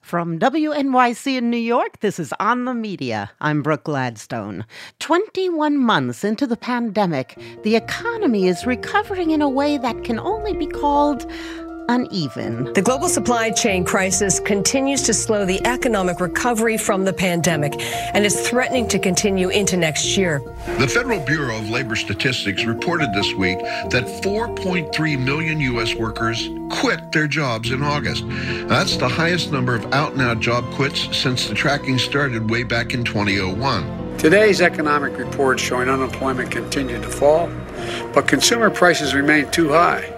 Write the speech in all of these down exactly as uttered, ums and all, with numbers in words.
From W N Y C in New York, this is On the Media. I'm Brooke Gladstone. twenty-one months into the pandemic, the economy is recovering in a way that can only be called uneven. The global supply chain crisis continues to slow the economic recovery from the pandemic and is threatening to continue into next year. The Federal Bureau of Labor Statistics reported this week that four point three million U S workers quit their jobs in August. That's the highest number of out-and-out job quits since the tracking started way back in two thousand one. Today's economic report showing unemployment continued to fall, but consumer prices remain too high.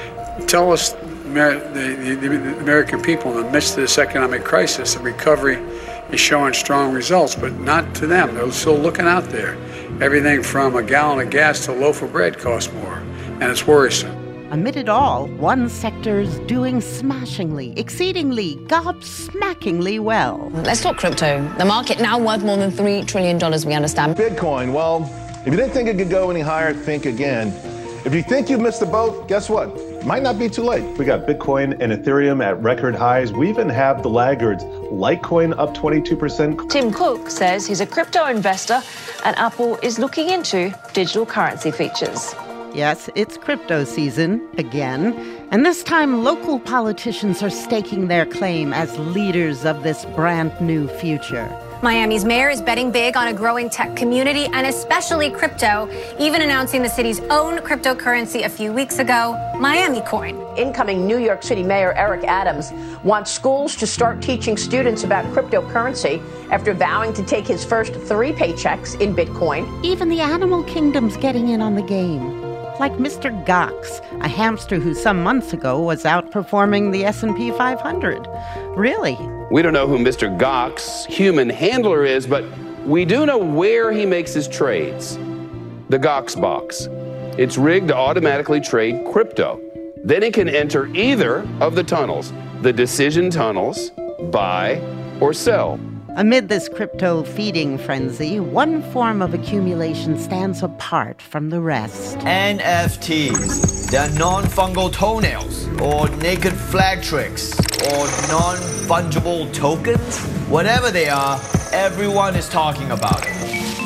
Tell us, the, the, the American people, in the midst of this economic crisis, the recovery is showing strong results, but not to them. They're still looking out there. Everything from a gallon of gas to a loaf of bread costs more, and it's worrisome. Amid it all, one sector's doing smashingly, exceedingly, gobsmackingly well. Let's talk crypto. The market now worth more than three trillion dollars, we understand. Bitcoin, well, if you didn't think it could go any higher, think again. If you think you've missed the boat, guess what? It might not be too late. We got Bitcoin and Ethereum at record highs. We even have the laggards. Litecoin up twenty-two percent. Tim Cook says he's a crypto investor and Apple is looking into digital currency features. Yes, it's crypto season again, and this time local politicians are staking their claim as leaders of this brand new future. Miami's mayor is betting big on a growing tech community and especially crypto, even announcing the city's own cryptocurrency a few weeks ago, Miami Coin. Incoming New York City Mayor Eric Adams wants schools to start teaching students about cryptocurrency after vowing to take his first three paychecks in Bitcoin. Even the animal kingdom's getting in on the game. Like Mister Gox, a hamster who some months ago was outperforming the S and P five hundred. Really? We don't know who Mister Gox, human handler, is, but we do know where he makes his trades. The Gox box. It's rigged to automatically trade crypto. Then he can enter either of the tunnels, the decision tunnels, buy or sell. Amid this crypto feeding frenzy, one form of accumulation stands apart from the rest. N F Ts. They're non-fungal toenails, or naked flag tricks, or non-fungible tokens. Whatever they are, everyone is talking about it.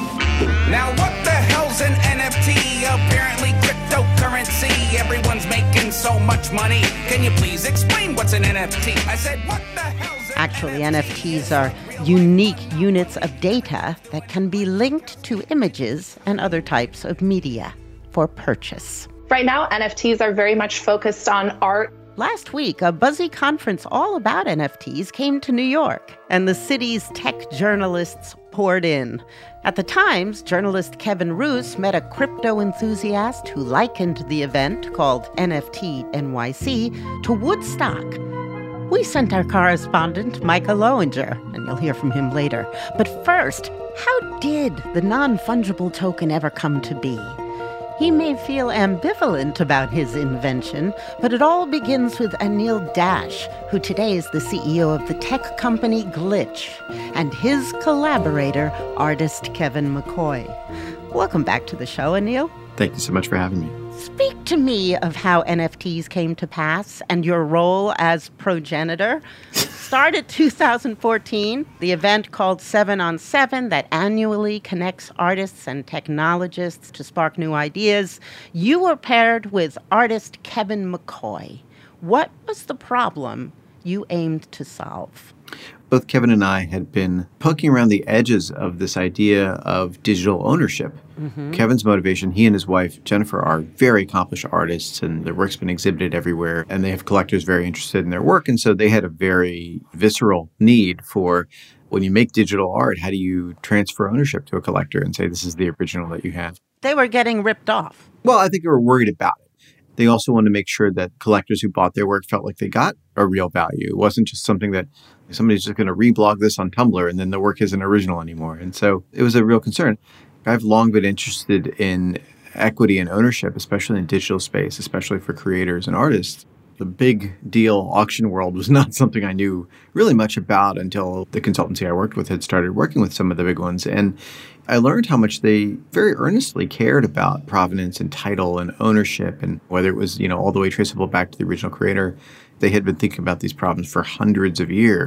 Now what the hell's an N F T? Apparently cryptocurrency. Everyone's making so much money. Can you please explain what's an N F T? I said, what the hell's an Actually, N F Ts are unique units of data that can be linked to images and other types of media for purchase. Right now, N F Ts are very much focused on art. Last week, a buzzy conference all about N F Ts came to New York, and the city's tech journalists poured in. At the Times, journalist Kevin Roose met a crypto enthusiast who likened the event, called N F T N Y C, to Woodstock. We sent our correspondent, Micah Lowinger, and you'll hear from him later. But first, how did the non-fungible token ever come to be? He may feel ambivalent about his invention, but it all begins with Anil Dash, who today is the C E O of the tech company Glitch, and his collaborator, artist Kevin McCoy. Welcome back to the show, Anil. Thank you so much for having me. Speak to me of how N F Ts came to pass and your role as progenitor. Started two thousand fourteen, the event called Seven on Seven that annually connects artists and technologists to spark new ideas. You were paired with artist Kevin McCoy. What was the problem you aimed to solve? Both Kevin and I had been poking around the edges of this idea of digital ownership. Mm-hmm. Kevin's motivation, he and his wife, Jennifer, are very accomplished artists, and their work's been exhibited everywhere, and they have collectors very interested in their work, and so they had a very visceral need for, when you make digital art, how do you transfer ownership to a collector and say, this is the original that you have? They were getting ripped off. Well, I think they were worried about it. They also wanted to make sure that collectors who bought their work felt like they got a real value. It wasn't just something that somebody's just going to reblog this on Tumblr and then the work isn't original anymore. And so it was a real concern. I've long been interested in equity and ownership, especially in digital space, especially for creators and artists. The big deal auction world was not something I knew really much about until the consultancy I worked with had started working with some of the big ones. And I learned how much they very earnestly cared about provenance and title and ownership, and whether it was, you know, all the way traceable back to the original creator. They had been thinking about these problems for hundreds of years.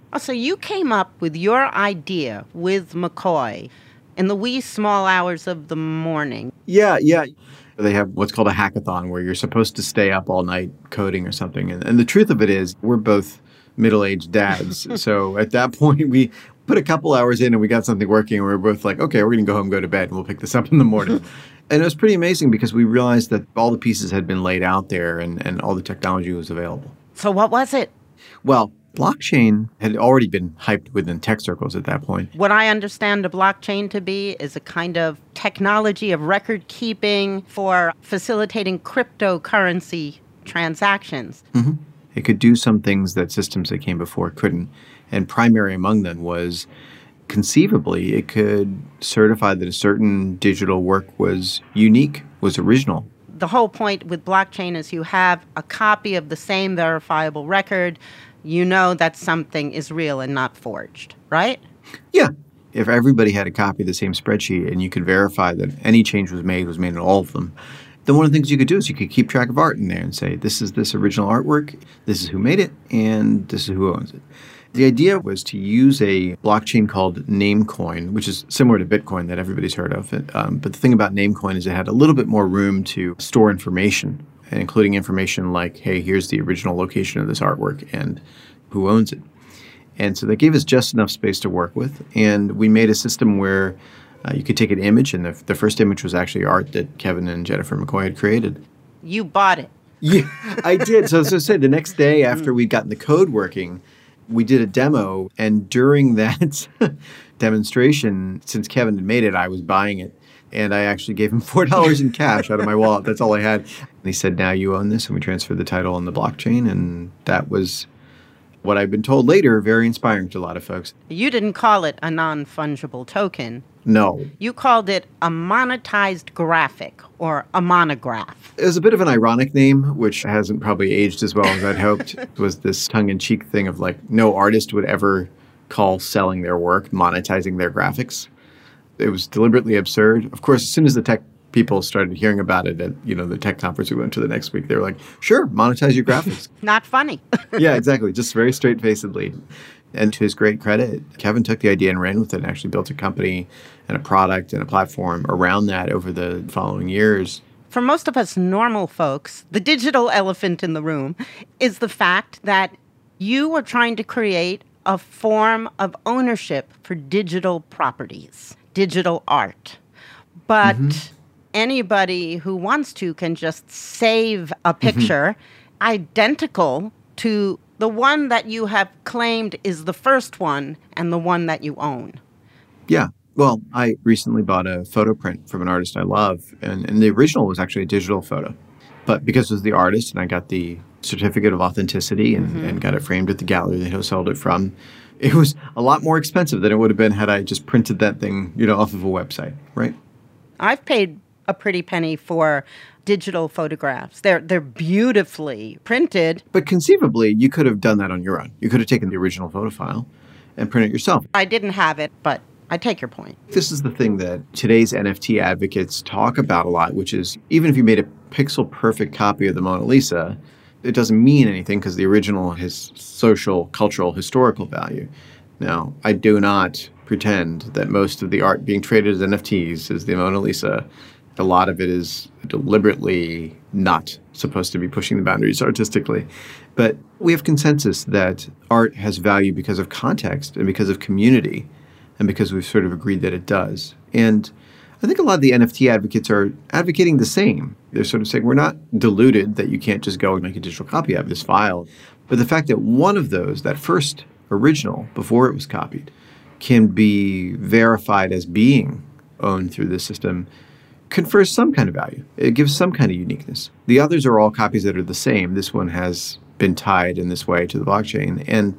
Oh, so you came up with your idea with McCoy in the wee small hours of the morning. Yeah, yeah. They have what's called a hackathon where you're supposed to stay up all night coding or something. And, and the truth of it is we're both middle-aged dads. So at that point, we put a couple hours in and we got something working. And we were both like, okay, we're going to go home, go to bed, and we'll pick this up in the morning. And it was pretty amazing because we realized that all the pieces had been laid out there and, and all the technology was available. So what was it? Well, blockchain had already been hyped within tech circles at that point. What I understand a blockchain to be is a kind of technology of record keeping for facilitating cryptocurrency transactions. Mm-hmm. It could do some things that systems that came before couldn't. And primary among them was conceivably it could certify that a certain digital work was unique, was original. The whole point with blockchain is you have a copy of the same verifiable record. You know that something is real and not forged, right? Yeah. If everybody had a copy of the same spreadsheet and you could verify that any change was made was made in all of them, then one of the things you could do is you could keep track of art in there and say, this is this original artwork, this is who made it, and this is who owns it. The idea was to use a blockchain called Namecoin, which is similar to Bitcoin that everybody's heard of. Um, but the thing about Namecoin is it had a little bit more room to store information, including information like, hey, here's the original location of this artwork and who owns it. And so that gave us just enough space to work with. And we made a system where uh, you could take an image, and the, the first image was actually art that Kevin and Jennifer McCoy had created. You bought it. Yeah, I did. So, so say the next day after we'd gotten the code working, we did a demo. And during that demonstration, since Kevin had made it, I was buying it. And I actually gave him four dollars in cash out of my wallet. That's all I had. And he said, now you own this. And we transferred the title on the blockchain. And that was what I've been told later, very inspiring to a lot of folks. You didn't call it a non-fungible token. No. You called it a monetized graphic or a monograph. It was a bit of an ironic name, which hasn't probably aged as well as I'd hoped. It was this tongue-in-cheek thing of like no artist would ever call selling their work monetizing their graphics. It was deliberately absurd. Of course, as soon as the tech people started hearing about it at, you know, the tech conference we went to the next week, they were like, sure, monetize your graphics. Not funny. Yeah, exactly. Just very straight-facedly. And to his great credit, Kevin took the idea and ran with it and actually built a company and a product and a platform around that over the following years. For most of us normal folks, the digital elephant in the room is the fact that you were trying to create a form of ownership for digital properties, digital art. But mm-hmm. anybody who wants to can just save a picture mm-hmm. identical to the one that you have claimed is the first one and the one that you own. Yeah. Well, I recently bought a photo print from an artist I love, and, and the original was actually a digital photo. But because it was the artist and I got the certificate of authenticity and, mm-hmm. and got it framed at the gallery that he sold it from, it was a lot more expensive than it would have been had I just printed that thing, you know, off of a website, right? I've paid a pretty penny for digital photographs. They're they're beautifully printed. But conceivably, you could have done that on your own. You could have taken the original photo file and printed it yourself. I didn't have it, but I take your point. This is the thing that today's N F T advocates talk about a lot, which is even if you made a pixel-perfect copy of the Mona Lisa, it doesn't mean anything because the original has social, cultural, historical value. Now, I do not pretend that most of the art being traded as N F Ts is the Mona Lisa. A lot of it is deliberately not supposed to be pushing the boundaries artistically. But we have consensus that art has value because of context and because of community and because we've sort of agreed that it does. And I think a lot of the N F T advocates are advocating the same. They're sort of saying we're not deluded that you can't just go and make a digital copy of this file. But the fact that one of those, that first original, before it was copied, can be verified as being owned through the system confers some kind of value. It gives some kind of uniqueness. The others are all copies that are the same. This one has been tied in this way to the blockchain. And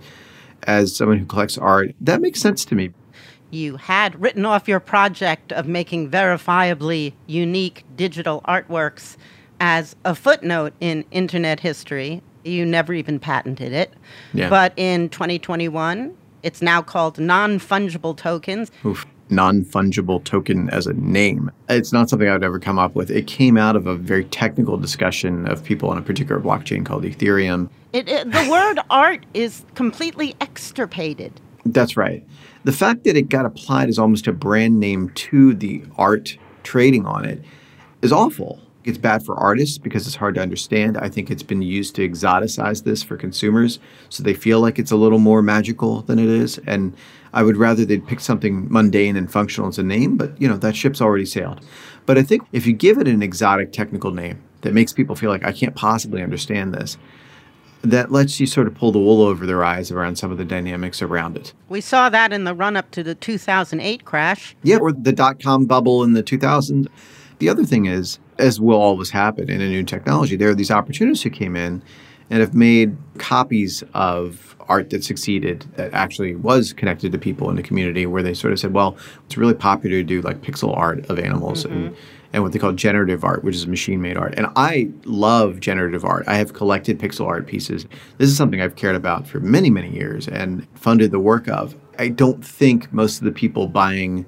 as someone who collects art, that makes sense to me. You had written off your project of making verifiably unique digital artworks as a footnote in internet history. You never even patented it. Yeah. But in twenty twenty-one, it's now called non-fungible tokens. Oof. non-fungible token as a name. It's not something I would ever come up with. It came out of a very technical discussion of people on a particular blockchain called Ethereum. It, it, the word art is completely extirpated. That's right. The fact that it got applied as almost a brand name to the art trading on it is awful. It's bad for artists because it's hard to understand. I think it's been used to exoticize this for consumers so they feel like it's a little more magical than it is. And I would rather they'd pick something mundane and functional as a name, but, you know, that ship's already sailed. But I think if you give it an exotic technical name that makes people feel like I can't possibly understand this, that lets you sort of pull the wool over their eyes around some of the dynamics around it. We saw that in the run-up to the two thousand eight crash. Yeah, or the dot-com bubble in the two thousands. The other thing is, as will always happen in a new technology, there are these opportunists who came in and have made copies of art that succeeded, that actually was connected to people in the community, where they sort of said, well, it's really popular to do like pixel art of animals mm-hmm. and, and what they call generative art, which is machine-made art. And I love generative art. I have collected pixel art pieces. This is something I've cared about for many, many years and funded the work of. I don't think most of the people buying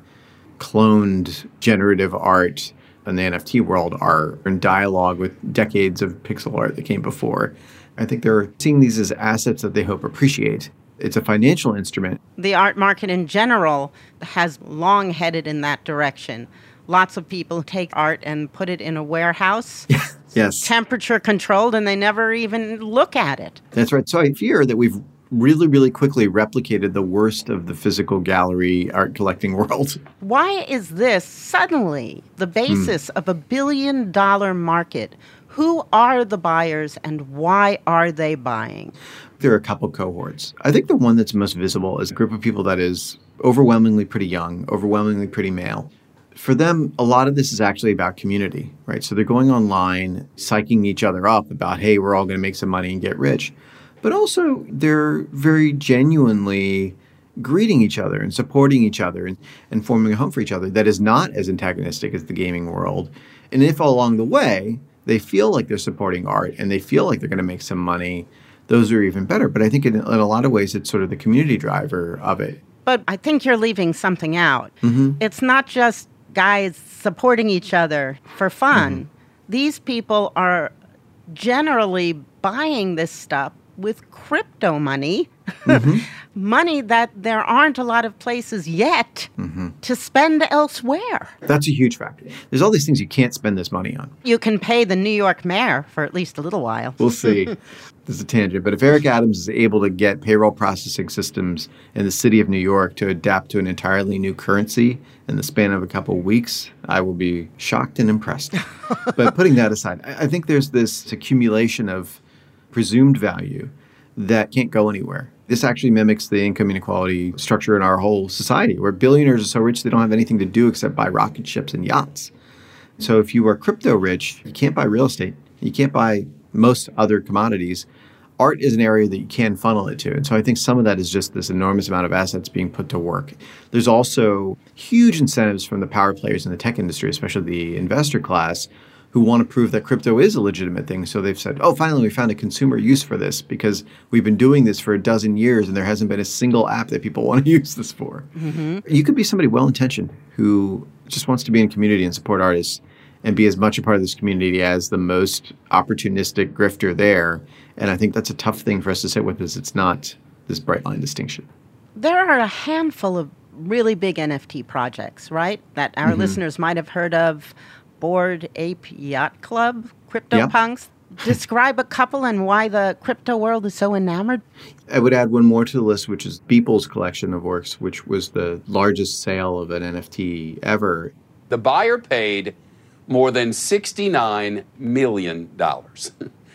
cloned generative art in the N F T world are in dialogue with decades of pixel art that came before. I think they're seeing these as assets that they hope appreciate. It's a financial instrument. The art market in general has long headed in that direction. Lots of people take art and put it in a warehouse. Yes. Temperature controlled, and they never even look at it. That's right. So I fear that we've really, really quickly replicated the worst of the physical gallery art collecting world. Why is this suddenly the basis mm. of a billion dollar market? Who are the buyers and why are they buying? There are a couple cohorts. I think the one that's most visible is a group of people that is overwhelmingly pretty young, overwhelmingly pretty male. For them, a lot of this is actually about community, right? So they're going online, psyching each other up about, hey, we're all going to make some money and get rich. But also, they're very genuinely greeting each other and supporting each other and, and forming a home for each other that is not as antagonistic as the gaming world. And if along the way, they feel like they're supporting art and they feel like they're going to make some money, those are even better. But I think in, in a lot of ways, it's sort of the community driver of it. But I think you're leaving something out. Mm-hmm. It's not just guys supporting each other for fun. Mm-hmm. These people are generally buying this stuff with crypto money, mm-hmm. money that there aren't a lot of places yet mm-hmm. to spend elsewhere. That's a huge factor. There's all these things you can't spend this money on. You can pay the New York mayor for at least a little while. We'll see. This is a tangent. But if Eric Adams is able to get payroll processing systems in the city of New York to adapt to an entirely new currency in the span of a couple of weeks, I will be shocked and impressed. But putting that aside, I think there's this accumulation of presumed value that can't go anywhere. This actually mimics the income inequality structure in our whole society, where billionaires are so rich they don't have anything to do except buy rocket ships and yachts. So if you are crypto rich, you can't buy real estate. You can't buy most other commodities. Art is an area that you can funnel it to. And so I think some of that is just this enormous amount of assets being put to work. There's also huge incentives from the power players in the tech industry, especially the investor class, who want to prove that crypto is a legitimate thing. So they've said, oh, finally, we found a consumer use for this because we've been doing this for a dozen years and there hasn't been a single app that people want to use this for. Mm-hmm. You could be somebody well-intentioned who just wants to be in community and support artists and be as much a part of this community as the most opportunistic grifter there. And I think that's a tough thing for us to sit with, is it's not this bright line distinction. There are a handful of really big N F T projects, right, that our mm-hmm. listeners might have heard of. Bored Ape Yacht Club, CryptoPunks. Yep. Describe a couple and why the crypto world is so enamored. I would add one more to the list, which is Beeple's collection of works, which was the largest sale of an N F T ever. The buyer paid more than sixty-nine million dollars.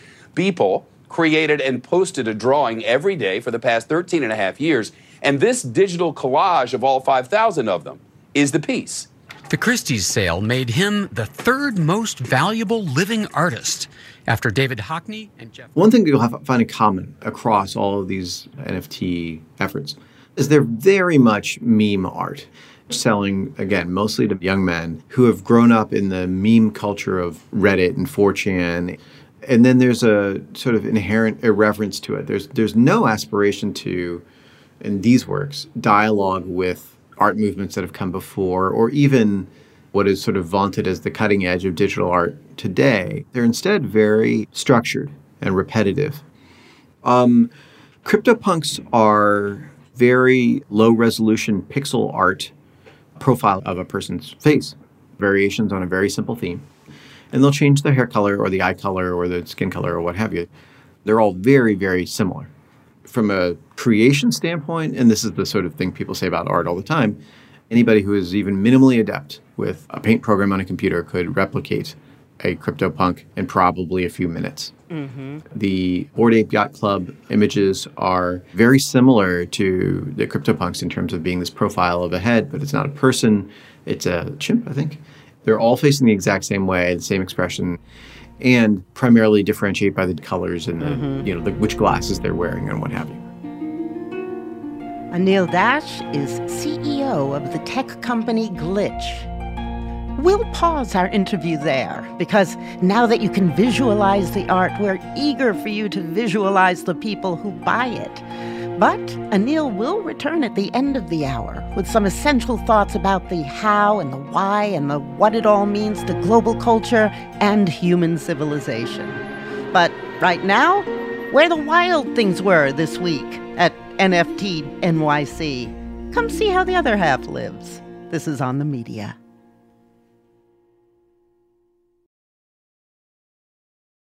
Beeple created and posted a drawing every day for the past thirteen and a half years, and this digital collage of all five thousand of them is the piece. The Christie's sale made him the third most valuable living artist after David Hockney and Jeff. One thing that you'll have, find in common across all of these N F T efforts is they're very much meme art, selling, again, mostly to young men who have grown up in the meme culture of Reddit and four chan. And then there's a sort of inherent irreverence to it. There's, there's no aspiration to, in these works, dialogue with art movements that have come before, or even what is sort of vaunted as the cutting edge of digital art today. They're instead very structured and repetitive. Um, CryptoPunks are very low-resolution pixel art profile of a person's face, variations on a very simple theme. And they'll change the hair color or the eye color or the skin color or what have you. They're all very, very similar. From a creation standpoint, and this is the sort of thing people say about art all the time, anybody who is even minimally adept with a paint program on a computer could replicate a CryptoPunk in probably a few minutes. Mm-hmm. The Bored Ape Yacht Club images are very similar to the CryptoPunks in terms of being this profile of a head, but it's not a person. It's a chimp, I think. They're all facing the exact same way, the same expression, and primarily differentiate by the colors and the, mm-hmm. you know, the, which glasses they're wearing and what have you. Anil Dash is C E O of the tech company Glitch. We'll pause our interview there, because now that you can visualize the art, we're eager for you to visualize the people who buy it. But Anil will return at the end of the hour with some essential thoughts about the how and the why and the what it all means to global culture and human civilization. But right now, where the wild things were this week at N F T N Y C. Come see how the other half lives. This is On the Media.